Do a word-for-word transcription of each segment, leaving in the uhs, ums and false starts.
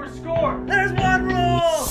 over score. There's one rule.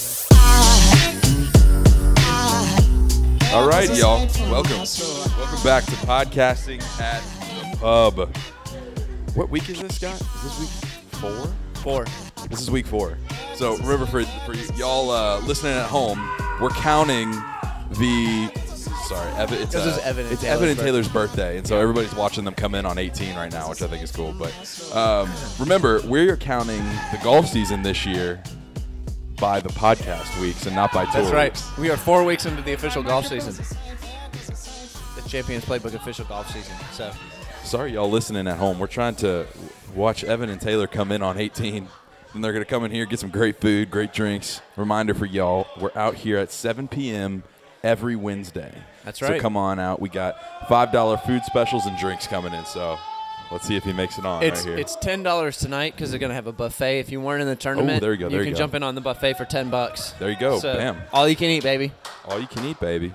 All right, y'all. Welcome. Welcome back to Podcasting at the Pub. What week is this, Scott? Is this week four? Four. This is week four. So remember, for for y'all uh, listening at home, we're counting the. Sorry, Evan. It's, This uh, is Evan and it's Taylor's Evan and birthday. Taylor's birthday, and so everybody's watching them come in on eighteen right now, which I think is cool. But um, remember, we're counting the golf season this year by the podcast weeks and not by tour That's right. weeks. We are four weeks into the official golf season. The Champions Playbook official golf season. So Sorry, y'all listening at home. We're trying to watch Evan and Taylor come in on eighteen. And they're going to come in here, get some great food, great drinks. Reminder for y'all, we're out here at seven p.m. every Wednesday. That's So right. come on out. We got five dollar food specials and drinks coming in. So let's see if he makes it on it's right here. it's ten dollars tonight because they're gonna have a buffet. If you weren't in the tournament, there you go, there you can go. jump in on the buffet for ten bucks. There you go. So, Bam. all you can eat, baby. All you can eat, baby.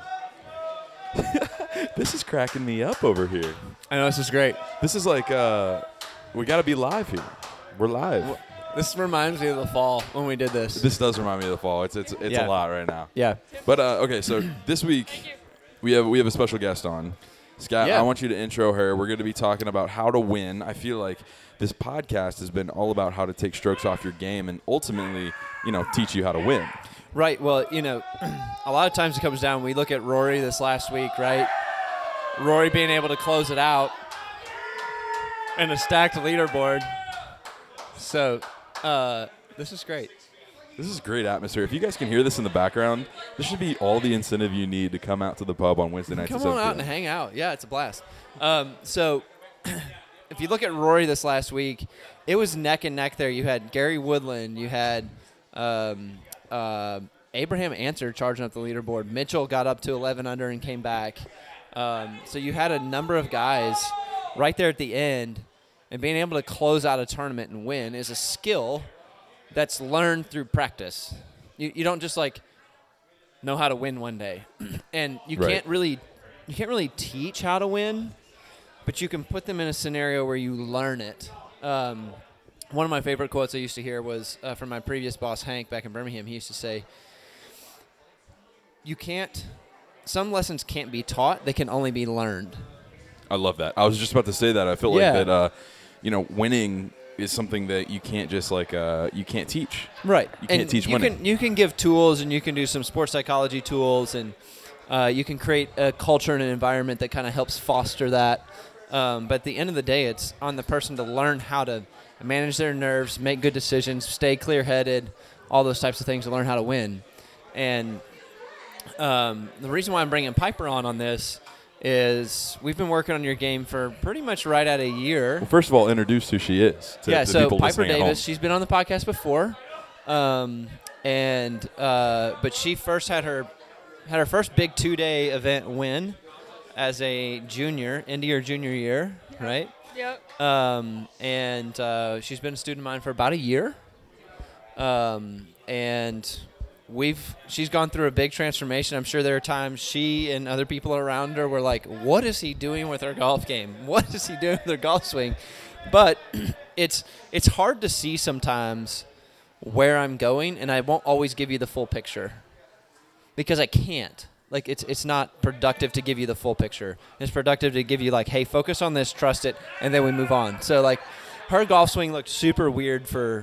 This is cracking me up over here. I know this is great. This is like, uh, we got to be live here. We're live. This reminds me of the fall when we did this. This does remind me of the fall. It's it's it's Yeah. a lot right now. Yeah. But uh, okay, so this week we have we have a special guest on. Scott, Yeah. I want you to intro her. We're going to be talking about how to win. I feel like this podcast has been all about how to take strokes off your game and ultimately, you know, teach you how to win. Right. Well, you know, a lot of times it comes down. We look at Rory this last week, right? Rory being able to close it out and a stacked leaderboard. So, uh, this is great. This is great atmosphere. If you guys can hear this in the background, this should be all the incentive you need to come out to the pub on Wednesday nights. Come at on seven out p.m. and hang out. Yeah, it's a blast. Um, so, if you look at Rory this last week, it was neck and neck there. You had Gary Woodland. You had um, uh, Abraham Answer charging up the leaderboard. Mitchell got up to eleven under and came back. Um, so you had a number of guys right there at the end, and being able to close out a tournament and win is a skill that's learned through practice. You you don't just like know how to win one day, and you Right. can't really you can't really teach how to win, but you can put them in a scenario where you learn it. Um, one of my favorite quotes I used to hear was uh, from my previous boss Hank back in Birmingham. He used to say, "You can't. Some lessons can't be taught; they can only be learned." I love that. I was just about to say that. I feel Yeah. like that, uh, you know, winning is something that you can't just like, uh, you can't teach. Right. You can't and teach you winning. Can, you can give tools, and you can do some sports psychology tools, and uh, you can create a culture and an environment that kind of helps foster that. Um, but at the end of the day, it's on the person to learn how to manage their nerves, make good decisions, stay clear-headed, all those types of things to learn how to win. And um, the reason why I'm bringing Piper on on this is we've been working on your game for pretty much right at a year. Well, first of all, introduce who she is to, yeah, to so people Piper listening at home. Davis, she's been on the podcast before, um, and uh, but she first had her had her first big two day event win as a junior into your junior year, right? Yep. Um, and uh, she's been a student of mine for about a year, um, and we've she's gone through a big transformation. I'm sure there are times she and other people around her were like, "What is he doing with her golf game? What is he doing with her golf swing?" But it's it's hard to see sometimes where I'm going, and I won't always give you the full picture because I can't. Like it's it's not productive to give you the full picture. It's productive to give you like, "Hey, focus on this, trust it, and then we move on." So like, her golf swing looked super weird for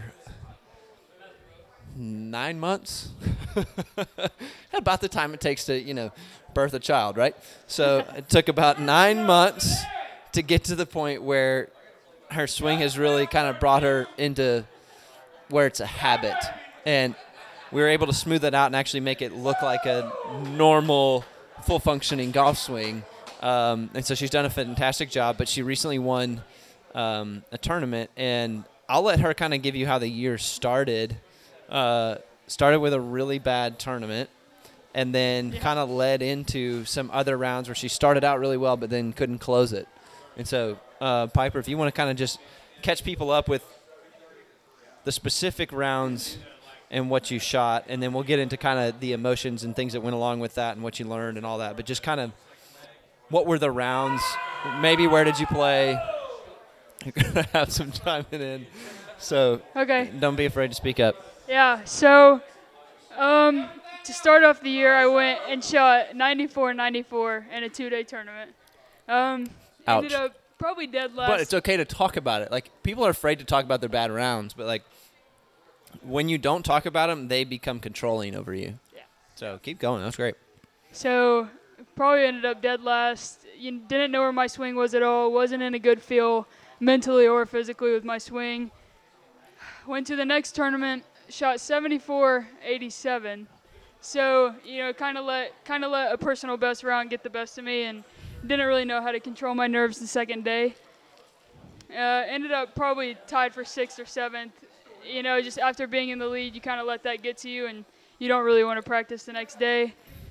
nine months. About the time it takes to, you know, birth a child, right? So it took about nine months to get to the point where her swing has really kind of brought her into where it's a habit. And we were able to smooth it out and actually make it look like a normal, full-functioning golf swing. Um, and so she's done a fantastic job, but she recently won um, a tournament. And I'll let her kind of give you how the year started. Uh, started with a really bad tournament and then kind of led into some other rounds where she started out really well but then couldn't close it. And so, uh, Piper, if you want to kind of just catch people up with the specific rounds and what you shot, and then we'll get into kind of the emotions and things that went along with that and what you learned and all that. But just kind of what were the rounds? Maybe where did you play? You're going to have some time in. So Okay. don't be afraid to speak up. Yeah, so um, to start off the year, I went and shot ninety-four ninety-four in a two-day tournament. Um, Ouch. Ended up probably dead last. But it's okay to talk about it. Like, people are afraid to talk about their bad rounds, but, like, when you don't talk about them, they become controlling over you. Yeah. So keep going. That's great. So probably ended up dead last. You didn't know where my swing was at all. Wasn't in a good feel mentally or physically with my swing. Went to the next tournament, shot seventy-four eighty-seven. So, you know, kind of let kind of let a personal best round get the best of me, and didn't really know how to control my nerves the second day. Uh, ended up probably tied for sixth or seventh. You know, just after being in the lead, you kind of let that get to you, and you don't really want to practice the next day.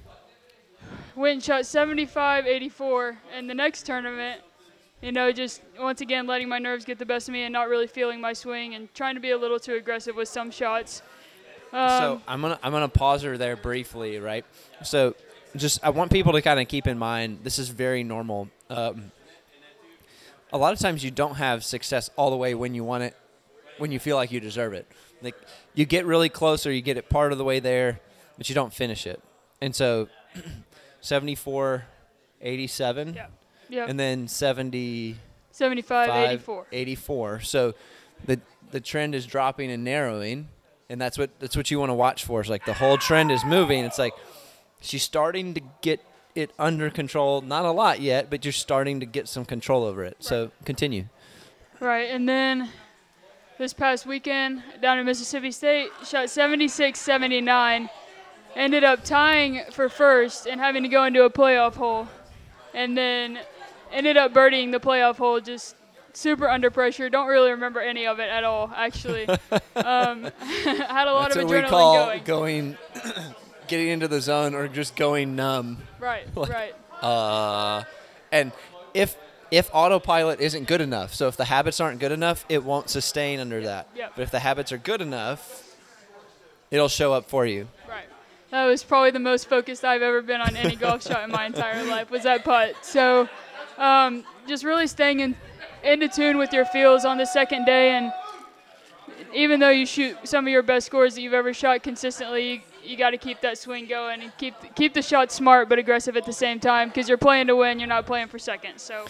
Went and shot seventy-five eighty-four in the next tournament. You know, just once again letting my nerves get the best of me and not really feeling my swing and trying to be a little too aggressive with some shots. Um, so I'm gonna I'm gonna pause her there briefly, right? So just I want people to kind of keep in mind this is very normal. Um, a lot of times you don't have success all the way when you want it, when you feel like you deserve it. Like, you get really close or you get it part of the way there, but you don't finish it. And so seventy-four eighty-seven, yeah. Yep. and then seventy. seventy-five eighty-four. eighty-four. So the the trend is dropping and narrowing, and that's what that's what you want to watch for. It's like the whole trend is moving. It's like she's starting to get it under control. Not a lot yet, but you're starting to get some control over it. Right. So continue. Right, and then this past weekend down in Mississippi State, shot seventy-six seventy-nine. Ended up tying for first and having to go into a playoff hole, and then ended up birdieing the playoff hole just super under pressure. Don't really remember any of it at all, actually. um, had a lot That's of what adrenaline we call going. going getting into the zone or just going numb. Right, Like, right. Uh, and if if autopilot isn't good enough, so if the habits aren't good enough, it won't sustain under that. Yep. But if the habits are good enough, it'll show up for you. Right. That was probably the most focused I've ever been on any golf shot in my entire life, was that putt. So um, just really staying in into tune with your feels on the second day, and even though you shoot some of your best scores that you've ever shot consistently, you, you got to keep that swing going and keep keep the shot smart but aggressive at the same time, because you're playing to win, you're not playing for second. So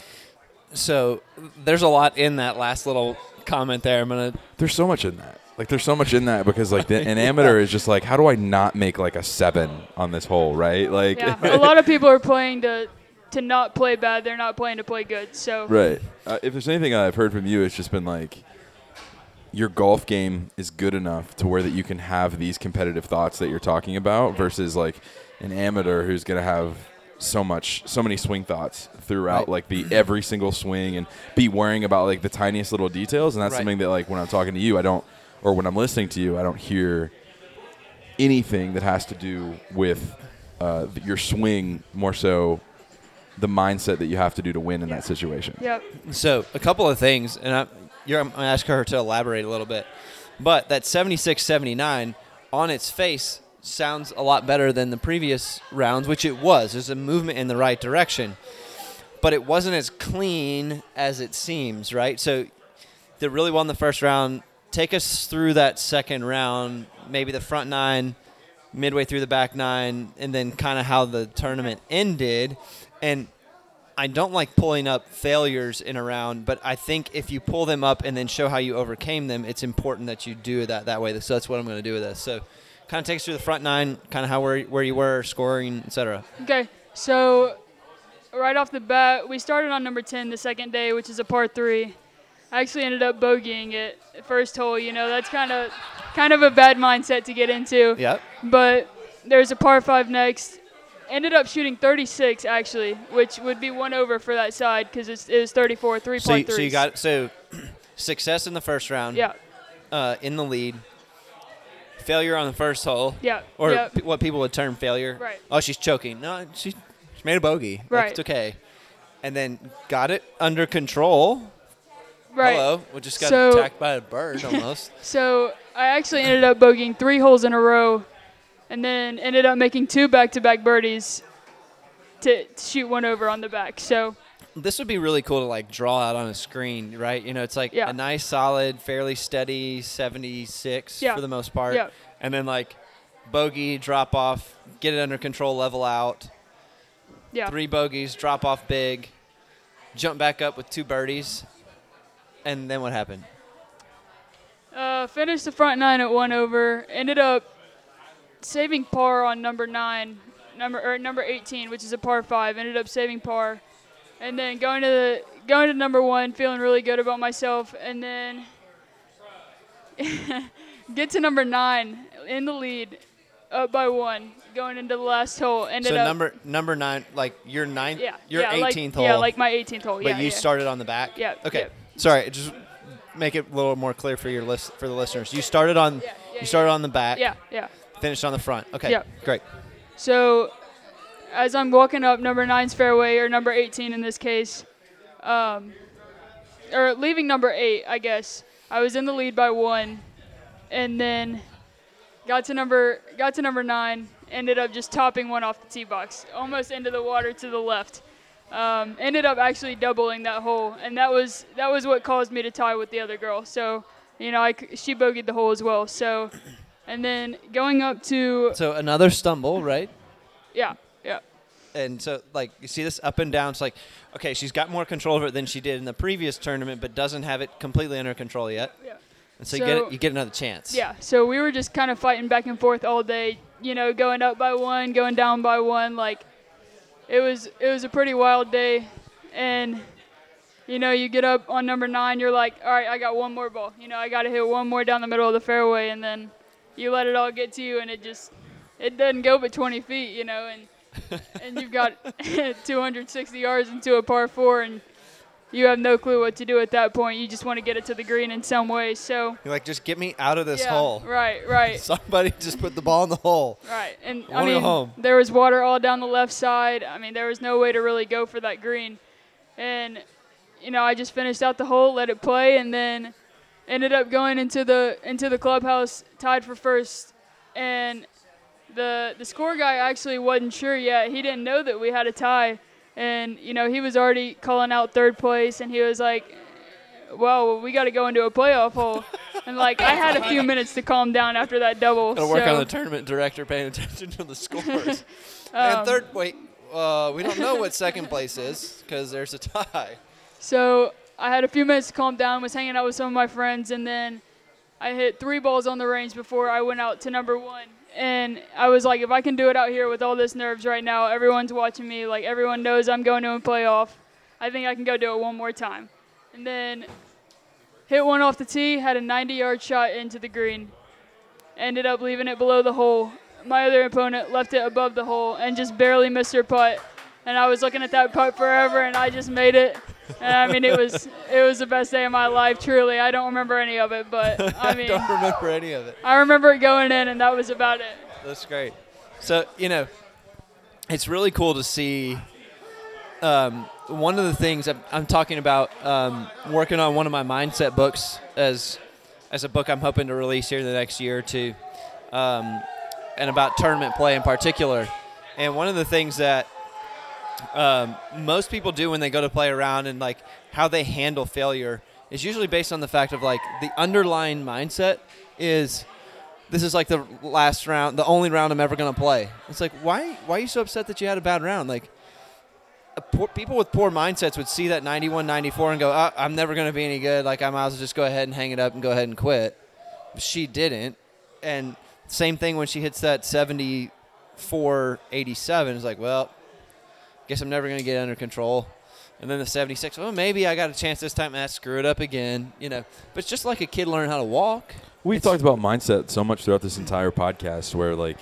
So there's a lot in that last little comment there. I'm gonna. There's so much in that. Like, there's so much in that because, like, the, an amateur is just like, how do I not make, like, a seven on this hole, right? Like, yeah, a lot of people are playing to to not play bad. They're not playing to play good. So right. Uh, if there's anything I've heard from you, it's just been, like, your golf game is good enough to where that you can have these competitive thoughts that you're talking about versus, like, an amateur who's going to have so much, so many swing thoughts throughout, Right. like, the every single swing and be worrying about, like, the tiniest little details. And that's Right. something that, like, when I'm talking to you, I don't, or when I'm listening to you, I don't hear anything that has to do with uh, your swing, more so the mindset that you have to do to win in that situation. yep. So a couple of things, and I, you're, I'm gonna ask her to elaborate a little bit. But that seventy-six seventy-nine on its face sounds a lot better than the previous rounds, which it was. There's a movement in the right direction, but it wasn't as clean as it seems, right? So they really won the first round. Take us through that second round, maybe the front nine, midway through the back nine, and then kind of how the tournament ended. And I don't like pulling up failures in a round, but I think if you pull them up and then show how you overcame them, it's important that you do that that way. So that's what I'm going to do with this. So kind of take us through the front nine, kind of how where, where you were, scoring, et cetera. Okay, so right off the bat, we started on number ten the second day, which is a par three. I actually ended up bogeying it first hole. You know, that's kind of kind of a bad mindset to get into. Yep. But there's a par five next. Ended up shooting thirty-six actually, which would be one over for that side because it was thirty-four, three So, par you- threes. so you got so success in the first round. Yeah, Uh, in the lead. Failure on the first hole. yeah, Or yeah. p- what people would term failure. Right. Oh, she's choking. No, she, she made a bogey. Like, Right. it's okay. And then got it under control. Right. Hello. We just got So- attacked by a bird almost. So I actually ended up bogeying three holes in a row, and then ended up making two back-to-back birdies to, to shoot one over on the back. So This would be really cool to like draw out on a screen, right? You know, it's like Yeah. a nice, solid, fairly steady seventy-six Yeah. for the most part. Yeah. And then like bogey, drop off, get it under control, level out. Yeah. Three bogeys, drop off big, jump back up with two birdies. And then what happened? Uh, finished the front nine at one over. Ended up saving par on number nine, number or number eighteen, which is a par five. Ended up saving par, and then going to the going to number one, feeling really good about myself, and then get to number nine in the lead, up by one, going into the last hole. Ended So up number number nine, like your ninth, yeah, your yeah, like- eighteenth hole. Yeah, like my eighteenth hole. But yeah, you yeah. started on the back. Yeah, Okay. yeah. Sorry, just make it a little more clear for your list for the listeners. You started on Yeah, yeah, you started yeah. on the back. Yeah, yeah. Finished on the front. Okay. Yeah. Great. So, as I'm walking up number nine's fairway, or number eighteen in this case, um, or leaving number eight, I guess, I was in the lead by one, and then got to number got to number nine, ended up just topping one off the tee box, almost into the water to the left. Um, ended up actually doubling that hole, and that was that was what caused me to tie with the other girl. So, you know, I c- she bogeyed the hole as well. So, and then going up to So another stumble, right? yeah, yeah. And so, like, you see this up and down. It's like, okay, she's got more control of it than she did in the previous tournament, but doesn't have it completely under control yet. Yeah. And so, you So- get it, you get another chance. Yeah, so we were just kind of fighting back and forth all day, you know, going up by one, going down by one. Like, it was it was a pretty wild day, and you know, you get up on number nine, you're like, all right, I got one more ball. You know, I got to hit one more down the middle of the fairway, and then you let it all get to you, and it just it doesn't go but twenty feet, you know, and and you've got two hundred sixty yards into a par four, and you have no clue what to do at that point. You just want to get it to the green in some way. So You're like, just get me out of this yeah, hole. right, right. Somebody just put the ball in the hole. Right, and I I wanna go mean, home. there was water all down the left side. I mean, there was no way to really go for that green, and you know, I just finished out the hole, let it play, and then ended up going into the into the clubhouse, tied for first, and the the score guy actually wasn't sure yet. He didn't know that we had a tie, and you know, he was already calling out third place, and he was like, well, we got to go into a playoff hole. And, like, I had a few minutes to calm down after that double. Gotta work so, on the tournament director paying attention to the scores. um, and third, wait, uh, we don't know what second place is because there's a tie. So I had a few minutes to calm down, was hanging out with some of my friends, and then I hit three balls on the range before I went out to number one. And I was like, if I can do it out here with all this nerves right now, everyone's watching me, like everyone knows I'm going to a playoff, I think I can go do it one more time. And then hit one off the tee, had a ninety-yard shot into the green. Ended up leaving it below the hole. My other opponent left it above the hole and just barely missed her putt. And I was looking at that putt forever, and I just made it. And I mean, it was it was the best day of my life, truly. I don't remember any of it, but I mean, Don't remember any of it. I remember it going in, and that was about it. That's great. So, you know, it's really cool to see. Um, one of the things I'm, I'm talking about, um, working on one of my mindset books as as a book I'm hoping to release here in the next year or two, um, and about tournament play in particular. And one of the things that um, most people do when they go to play around and like how they handle failure is usually based on the fact of like the underlying mindset is this is like the last round, the only round I'm ever going to play. It's like, why why are you so upset that you had a bad round? Like, a poor, people with poor mindsets would see that ninety-one, ninety-four and go, oh, I'm never going to be any good. Like, I might as well just go ahead and hang it up and go ahead and quit. She didn't. And same thing when she hits that seventy-four eighty-seven. It's like, well, guess I'm never going to get under control. And then the seventy-six, well, maybe I got a chance this time. Ah, screw it up again. You know, but it's just like a kid learning how to walk. We've It's- talked about mindset so much throughout this entire podcast where, like,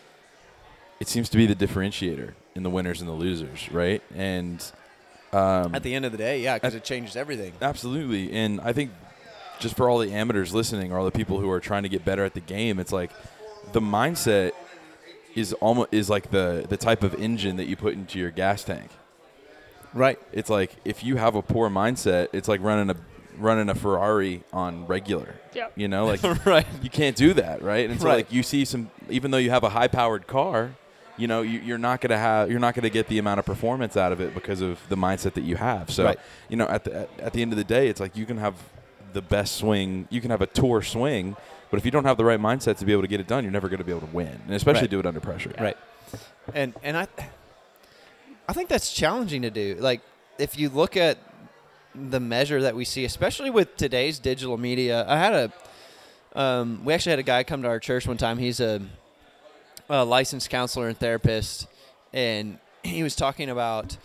it seems to be the differentiator in the winners and the losers, right? And um, At the end of the day, yeah, because it changes everything. absolutely. And I think just for all the amateurs listening or all the people who are trying to get better at the game, it's like the mindset is almost is like the the type of engine that you put into your gas tank. Right. It's like if you have a poor mindset, it's like running a running a Ferrari on regular. Yep. You know, like Right. you can't do that, right? And so Right. like you see some, even though you have a high-powered car, you know, you, you're not gonna have you're not gonna get the amount of performance out of it because of the mindset that you have. So, Right. you know, at the at, at the end of the day, it's like you can have the best swing, you can have a tour swing, but if you don't have the right mindset to be able to get it done, you're never going to be able to win, and especially Right. do it under pressure. Right. And and I I think that's challenging to do. Like, if you look at the measure that we see, especially with today's digital media, I had a um, we actually had a guy come to our church one time. He's a, a licensed counselor and therapist, and he was talking about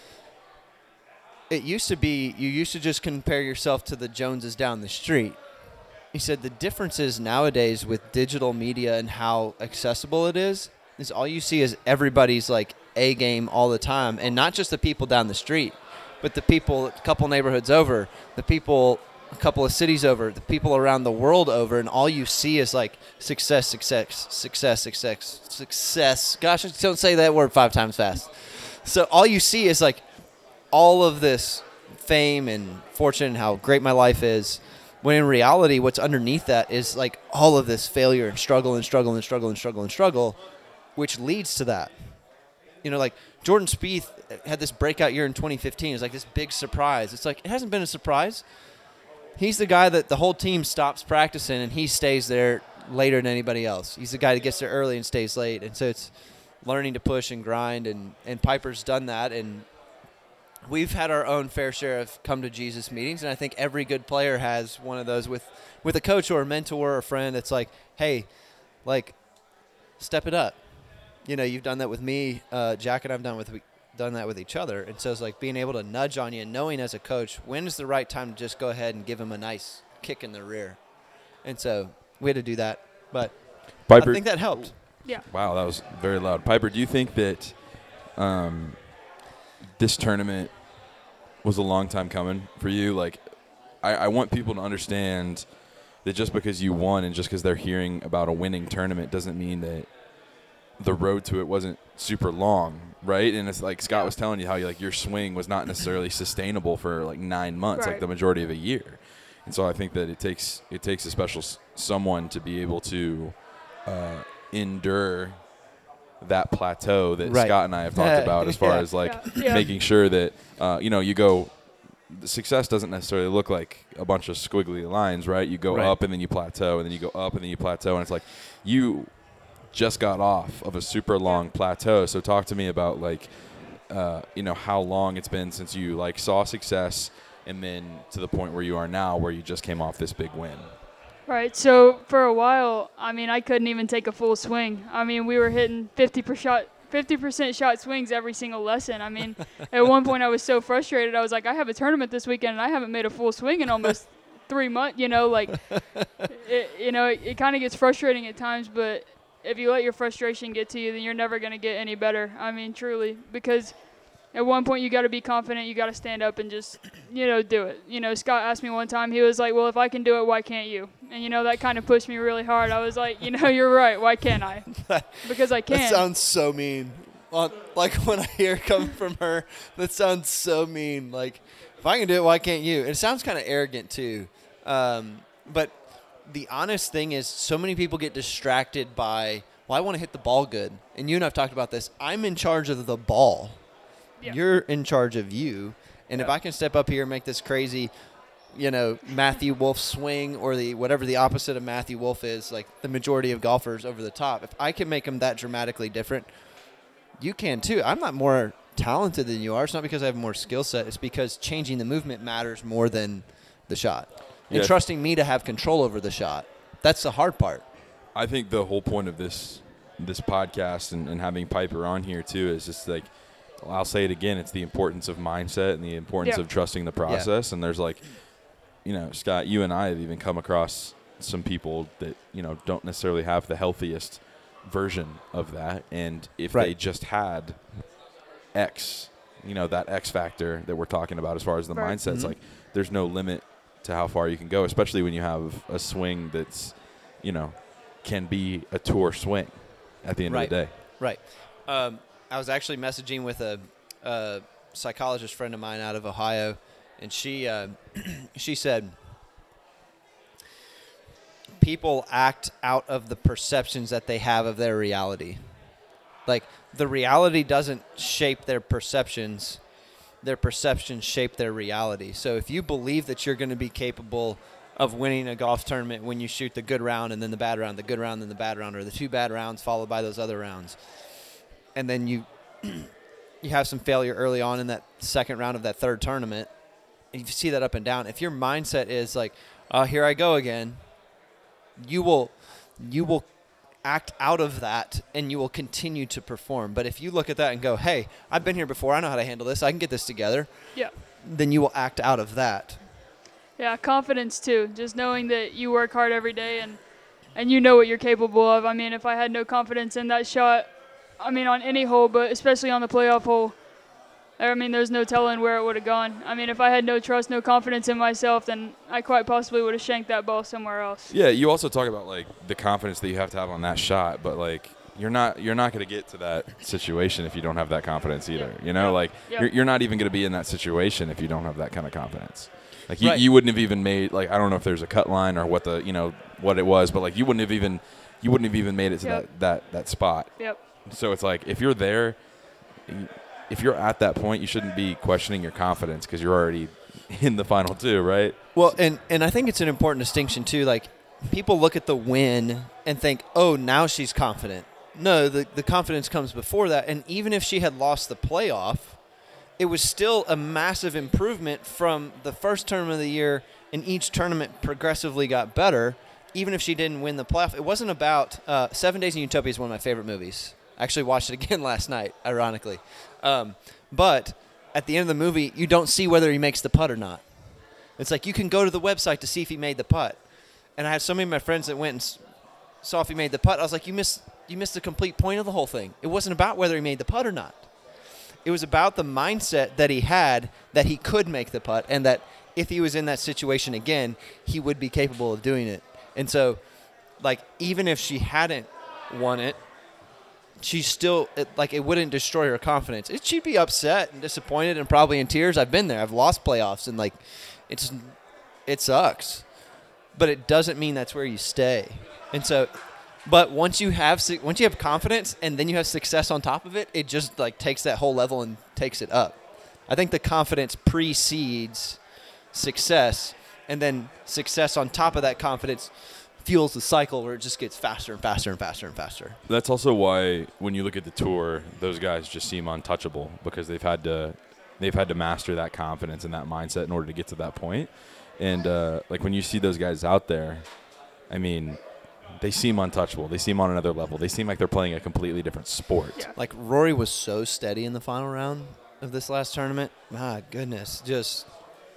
it used to be you used to just compare yourself to the Joneses down the street. He said the difference is nowadays with digital media and how accessible it is, is all you see is everybody's like A game all the time, and not just the people down the street, but the people a couple neighborhoods over, the people a couple of cities over, the people around the world over, and all you see is like success, success, success, success, success. Gosh, don't say that word five times fast. So all you see is like all of this fame and fortune and how great my life is, when in reality what's underneath that is like all of this failure and struggle and struggle and struggle and struggle and struggle, which leads to that. You know, like Jordan Spieth had this breakout year in twenty fifteen. It was like this big surprise. It's like, it hasn't been a surprise. He's the guy that the whole team stops practicing and he stays there later than anybody else. He's the guy that gets there early and stays late. And so it's learning to push and grind, and, and Piper's done that. And we've had our own fair share of come to Jesus meetings, and I think every good player has one of those with, with a coach or a mentor or a friend that's like, hey, like, step it up. You know, you've done that with me, uh, Jack, and I've done with done that with each other. And so it's like being able to nudge on you and knowing as a coach when is the right time to just go ahead and give him a nice kick in the rear. And so we had to do that, but Piper, I think that helped. Yeah. wow, that was very loud. Piper, do you think that um, this tournament was a long time coming for you? Like, I, I want people to understand that just because you won and just because they're hearing about a winning tournament doesn't mean that the road to it wasn't super long, right? And it's like Scott was telling you how you, like, your swing was not necessarily sustainable for like nine months, Right. like the majority of a year. And so I think that it takes it takes a special s- someone to be able to uh, endure that plateau that Right. Scott and I have talked about, as far Yeah. as like Yeah. Yeah. making sure that uh, you know you go. The success doesn't necessarily look like a bunch of squiggly lines, right? You go Right. up and then you plateau, and then you go up and then you plateau, and it's like you just got off of a super long plateau. So talk to me about like uh, you know how long it's been since you like saw success, and then to the point where you are now, where you just came off this big win. Right. So for a while, I mean, I couldn't even take a full swing. I mean, we were hitting fifty percent fifty percent shot swings every single lesson. I mean, at one point I was so frustrated. I was like, I have a tournament this weekend and I haven't made a full swing in almost three months. You know, like, it, you know, it, it kind of gets frustrating at times. But if you let your frustration get to you, then you're never going to get any better. I mean, truly, because at one point you got to be confident. You got to stand up and just, you know, do it. You know, Scott asked me one time, he was like, well, if I can do it, why can't you? And, you know, that kind of pushed me really hard. I was like, you know, you're right. Why can't I? Because I can. That sounds so mean. Well, like when I hear it coming from her, that sounds so mean. Like, if I can do it, why can't you? It sounds kind of arrogant too. Um, but the honest thing is, so many people get distracted by, well, I want to hit the ball good. And you and I've talked about this. I'm in charge of the ball. Yeah. You're in charge of you. And if Yeah. I can step up here and make this crazy, you know, Matthew Wolff swing, or the whatever the opposite of Matthew Wolff is, like the majority of golfers over the top, if I can make them that dramatically different, you can too. I'm not more talented than you are. It's not because I have more skill set. It's because changing the movement matters more than the shot. And Yeah. trusting me to have control over the shot. That's the hard part. I think the whole point of this this podcast and, and having Piper on here too is just like, I'll say it again, it's the importance of mindset and the importance Yeah. of trusting the process. And there's like, you know, Scott, you and I have even come across some people that, you know, don't necessarily have the healthiest version of that. And if they Right. just had X, you know, that X factor that we're talking about as far as the Right. mindset, it's Mhm. like there's no limit to how far you can go, especially when you have a swing that's, you know, can be a tour swing at the end Right. of the day. Right. Um, I was actually messaging with a, a psychologist friend of mine out of Ohio, and she uh, she said people act out of the perceptions that they have of their reality. Like, the reality doesn't shape their perceptions. Their perceptions shape their reality. So if you believe that you're going to be capable of winning a golf tournament when you shoot the good round and then the bad round, the good round, then the bad round, or the two bad rounds followed by those other rounds, and then you you have some failure early on in that second round of that third tournament, and you see that up and down. If your mindset is like, oh, here I go again, you will you will act out of that and you will continue to perform. But if you look at that and go, hey, I've been here before, I know how to handle this, I can get this together, Yeah. then you will act out of that. Yeah, confidence too. Just knowing that you work hard every day and and you know what you're capable of. I mean, if I had no confidence in that shot, I mean, on any hole, but especially on the playoff hole, I mean, there's no telling where it would have gone. I mean, if I had no trust, no confidence in myself, then I quite possibly would have shanked that ball somewhere else. Yeah, you also talk about like the confidence that you have to have on that shot, but like you're not you're not going to get to that situation if you don't have that confidence either. Yeah. You know, Yeah. like Yeah. you're, you're not even going to be in that situation if you don't have that kind of confidence. Like you, Right. you wouldn't have even made like I don't know if there's a cut line or what the you know what it was, but like you wouldn't have even you wouldn't have even made it to Yep. that, that that spot. Yep. So it's like if you're there, if you're at that point, you shouldn't be questioning your confidence because you're already in the final two, right? Well, and, and I think it's an important distinction, too. Like, people look at the win and think, oh, now she's confident. No, the, the confidence comes before that. And even if she had lost the playoff, it was still a massive improvement from the first tournament of the year, and each tournament progressively got better, even if she didn't win the playoff. It wasn't about uh, – Seven Days in Utopia is one of my favorite movies. I actually watched it again last night, ironically. Um, but at the end of the movie, you don't see whether he makes the putt or not. It's like you can go to the website to see if he made the putt. And I had so many of my friends that went and s- saw if he made the putt. I was like, you missed, you missed the complete point of the whole thing. It wasn't about whether he made the putt or not. It was about the mindset that he had that he could make the putt and that if he was in that situation again, he would be capable of doing it. And so, like, even if she hadn't won it, she's still it, like it wouldn't destroy her confidence. It, she'd be upset and disappointed and probably in tears. I've been there. I've lost playoffs and like it's it sucks, but it doesn't mean that's where you stay. And so, but once you have su- once you have confidence and then you have success on top of it, it just like takes that whole level and takes it up. I think the confidence precedes success, and then success on top of that confidence fuels the cycle where it just gets faster and faster and faster and faster. That's also why when you look at the tour, those guys just seem untouchable because they've had to they've had to master that confidence and that mindset in order to get to that point. And uh, like when you see those guys out there, I mean, they seem untouchable. They seem on another level. They seem like they're playing a completely different sport. Yeah. Like Rory was so steady in the final round of this last tournament. My goodness, just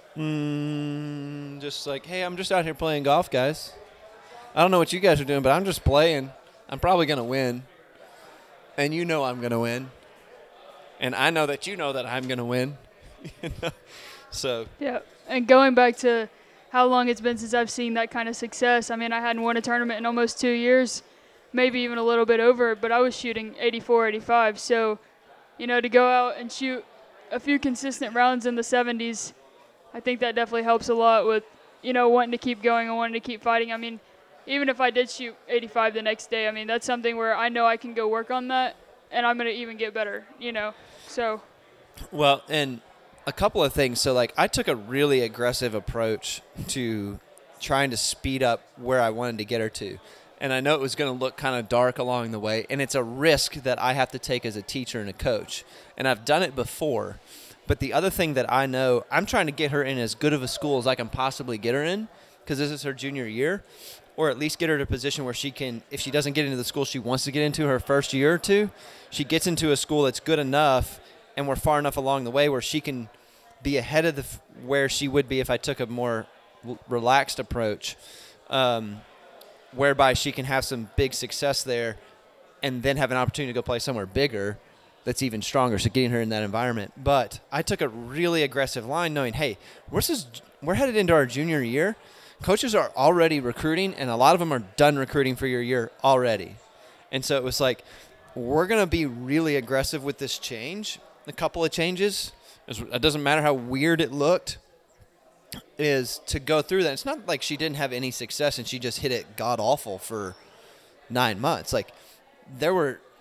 mm, just like, hey, I'm just out here playing golf, guys. I don't know what you guys are doing, but I'm just playing. I'm probably going to win. And you know I'm going to win. And I know that you know that I'm going to win. You know? So, Yeah, and going back to how long it's been since I've seen that kind of success. I mean, I hadn't won a tournament in almost two years, maybe even a little bit over, but I was shooting eighty-four, eighty-five. So, you know, to go out and shoot a few consistent rounds in the seventies, I think that definitely helps a lot with, you know, wanting to keep going and wanting to keep fighting. I mean, even if I did shoot eighty-five the next day, I mean, that's something where I know I can go work on that, and I'm going to even get better, you know. So, well, and a couple of things. So, like, I took a really aggressive approach to trying to speed up where I wanted to get her to. And I know it was going to look kind of dark along the way, and it's a risk that I have to take as a teacher and a coach. And I've done it before. But the other thing that I know, I'm trying to get her in as good of a school as I can possibly get her in, because this is her junior year, or at least get her to a position where she can, if she doesn't get into the school she wants to get into her first year or two, she gets into a school that's good enough and we're far enough along the way where she can be ahead of the where she would be if I took a more relaxed approach, um, whereby she can have some big success there and then have an opportunity to go play somewhere bigger that's even stronger, so getting her in that environment. But I took a really aggressive line knowing, hey, we're, just, we're headed into our junior year. Coaches are already recruiting, and a lot of them are done recruiting for your year already. And so it was like, we're going to be really aggressive with this change. A couple of changes, it doesn't matter how weird it looked, is to go through that. It's not like she didn't have any success and she just hit it god-awful for nine months. Like, there were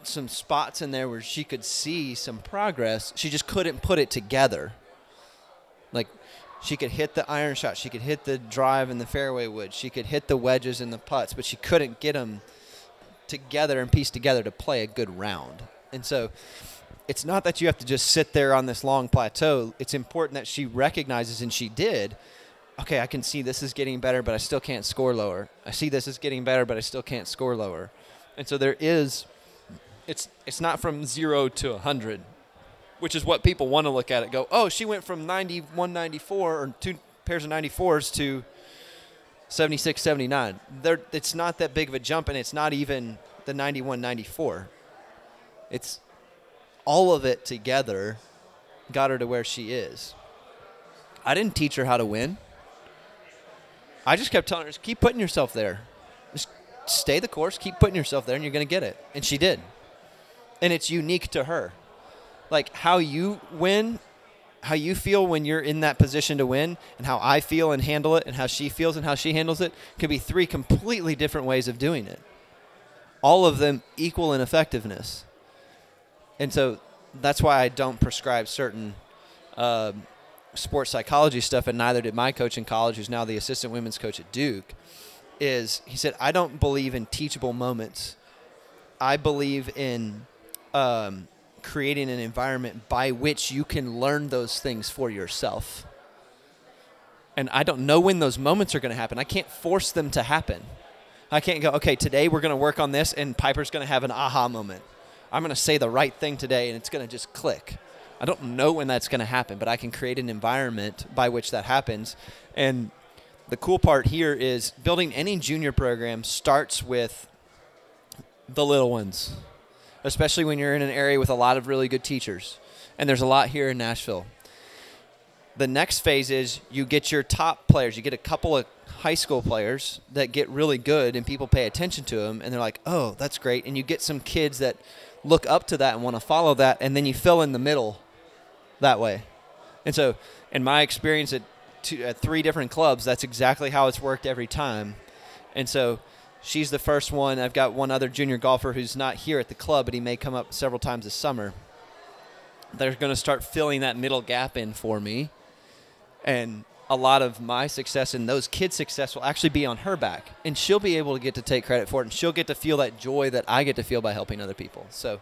some spots in there where she could see some progress. She just couldn't put it together. Like, she could hit the iron shot. She could hit the drive in the fairway wood. She could hit the wedges and the putts, but she couldn't get them together and piece together to play a good round. And so it's not that you have to just sit there on this long plateau. It's important that she recognizes, and she did, okay, I can see this is getting better, but I still can't score lower. I see this is getting better, but I still can't score lower. And so there is, it's it's not from zero to one hundred, which is what people want to look at it, go, oh, she went from ninety-one, ninety-four, or two pairs of ninety-fours to seventy-six, seventy-nine. There, it's not that big of a jump, and it's not even the ninety-one, ninety-four. It's all of it together got her to where she is. I didn't teach her how to win. I just kept telling her, just keep putting yourself there. Just stay the course, keep putting yourself there, and you're going to get it. And she did. And it's unique to her. Like, how you win, how you feel when you're in that position to win, and how I feel and handle it, and how she feels and how she handles it, could be three completely different ways of doing it. All of them equal in effectiveness. And so that's why I don't prescribe certain uh, sports psychology stuff, and neither did my coach in college, who's now the assistant women's coach at Duke, is he said, I don't believe in teachable moments. I believe in um, creating an environment by which you can learn those things for yourself. And I don't know when those moments are going to happen. I can't force them to happen. I can't go, okay, today we're going to work on this, and Piper's going to have an aha moment. I'm going to say the right thing today, and it's going to just click. I don't know when that's going to happen, but I can create an environment by which that happens. And the cool part here is building any junior program starts with the little ones, especially when you're in an area with a lot of really good teachers. And there's a lot here in Nashville. The next phase is you get your top players. You get a couple of high school players that get really good and people pay attention to them, and they're like, oh, that's great. And you get some kids that look up to that and want to follow that, and then you fill in the middle that way. And so in my experience at, two, at three different clubs, that's exactly how it's worked every time. And so she's the first one. I've got one other junior golfer who's not here at the club, but he may come up several times this summer. They're going to start filling that middle gap in for me. And a lot of my success and those kids' success will actually be on her back. And she'll be able to get to take credit for it, and she'll get to feel that joy that I get to feel by helping other people. So,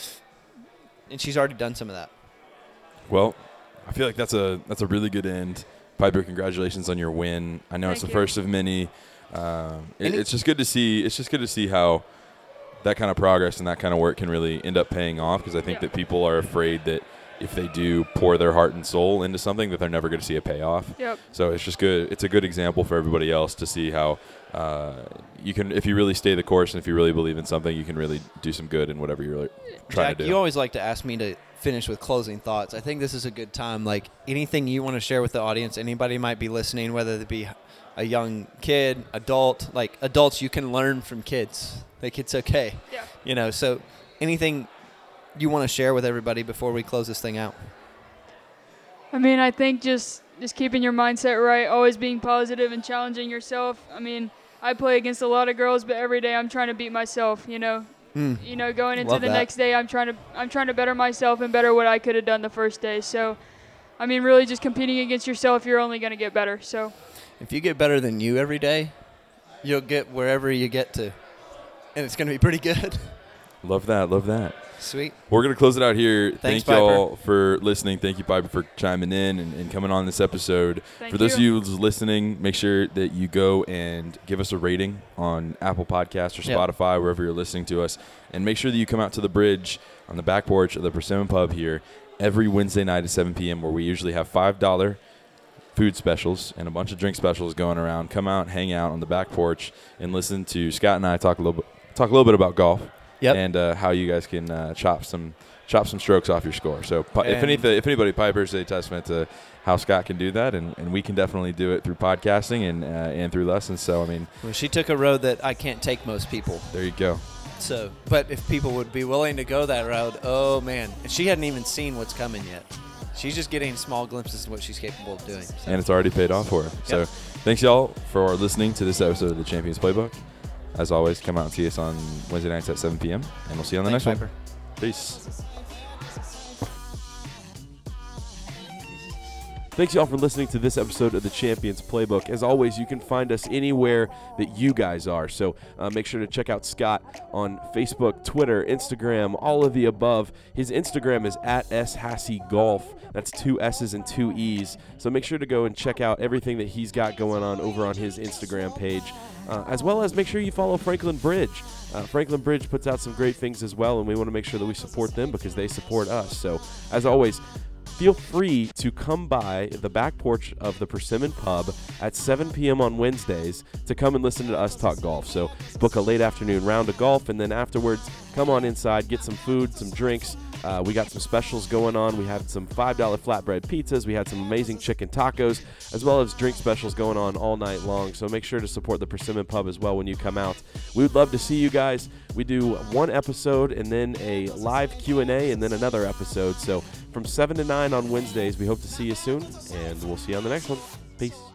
and she's already done some of that. Well, I feel like that's a that's a really good end. Piper, congratulations on your win. I know Thank it's the you. first of many. Um, it, And it's just good to see. It's just good to see how that kind of progress and that kind of work can really end up paying off. Because I think Yeah. that people are afraid that if they do pour their heart and soul into something, that they're never going to see a payoff. Yep. So it's just good. It's a good example for everybody else to see how uh, you can, if you really stay the course and if you really believe in something, you can really do some good in whatever you're trying Jack, to do. you always like to ask me to finish with closing thoughts. I think this is a good time. Like, anything you want to share with the audience, anybody might be listening, whether it be a young kid, adult, like adults, you can learn from kids. Like, it's okay. Yeah. You know, so anything you want to share with everybody before we close this thing out? I mean, I think just just keeping your mindset right, always being positive and challenging yourself. I mean, I play against a lot of girls, but every day I'm trying to beat myself, you know. Mm. You know, going into Love the that. next day, I'm trying to I'm trying to better myself and better what I could have done the first day. So, I mean, really just competing against yourself, you're only going to get better. So, If you get better than you every day, you'll get wherever you get to. And it's going to be pretty good. Love that. Love that. Sweet. We're going to close it out here. Thanks, Thank y'all for listening. Thank you, Piper, for chiming in and, and coming on this episode. Thank for those of you. you who's listening, make sure that you go and give us a rating on Apple Podcasts or Yep. Spotify, wherever you're listening to us. And make sure that you come out to the bridge on the back porch of the Persimmon Pub here every Wednesday night at seven p.m., where we usually have five dollars food specials and a bunch of drink specials going around. Come out, hang out on the back porch, and listen to Scott and I talk a little bit, talk a little bit about golf. Yep. And uh, how you guys can uh, chop some chop some strokes off your score. So pi- if And- anything, if anybody, Piper's a testament to how Scott can do that, and, and we can definitely do it through podcasting and uh, and through lessons. So I mean, Well, she took a road that I can't take most people. there you go. So, but if people would be willing to go that road, oh man, and she hadn't even seen what's coming yet. She's just getting small glimpses of what she's capable of doing. So. And it's already paid off for her. So Yep. thanks y'all for listening to this episode of the Champions Playbook. as always, come out and see us on Wednesday nights at seven p.m. And we'll see you on the Thanks, next Piper. one. Peace. Thanks, y'all, for listening to this episode of the Champions Playbook. As always, you can find us anywhere that you guys are. So uh, make sure to check out Scott on Facebook, Twitter, Instagram, all of the above. His Instagram is at S Hassey Golf. That's two S's and two E's. So make sure to go and check out everything that he's got going on over on his Instagram page. Uh, as well as make sure you follow Franklin Bridge. Uh, Franklin Bridge puts out some great things as well, and we want to make sure that we support them because they support us. So, as always, feel free to come by the back porch of the Persimmon Pub at seven p.m. on Wednesdays to come and listen to us talk golf. So book a late afternoon round of golf, and then afterwards, come on inside, get some food, some drinks. Uh, we got some specials going on. We had some five dollar flatbread pizzas. We had some amazing chicken tacos, as well as drink specials going on all night long. So make sure to support the Persimmon Pub as well when you come out. We would love to see you guys. We do one episode and then a live Q and A and then another episode. So from seven to nine on Wednesdays, we hope to see you soon, and we'll see you on the next one. Peace.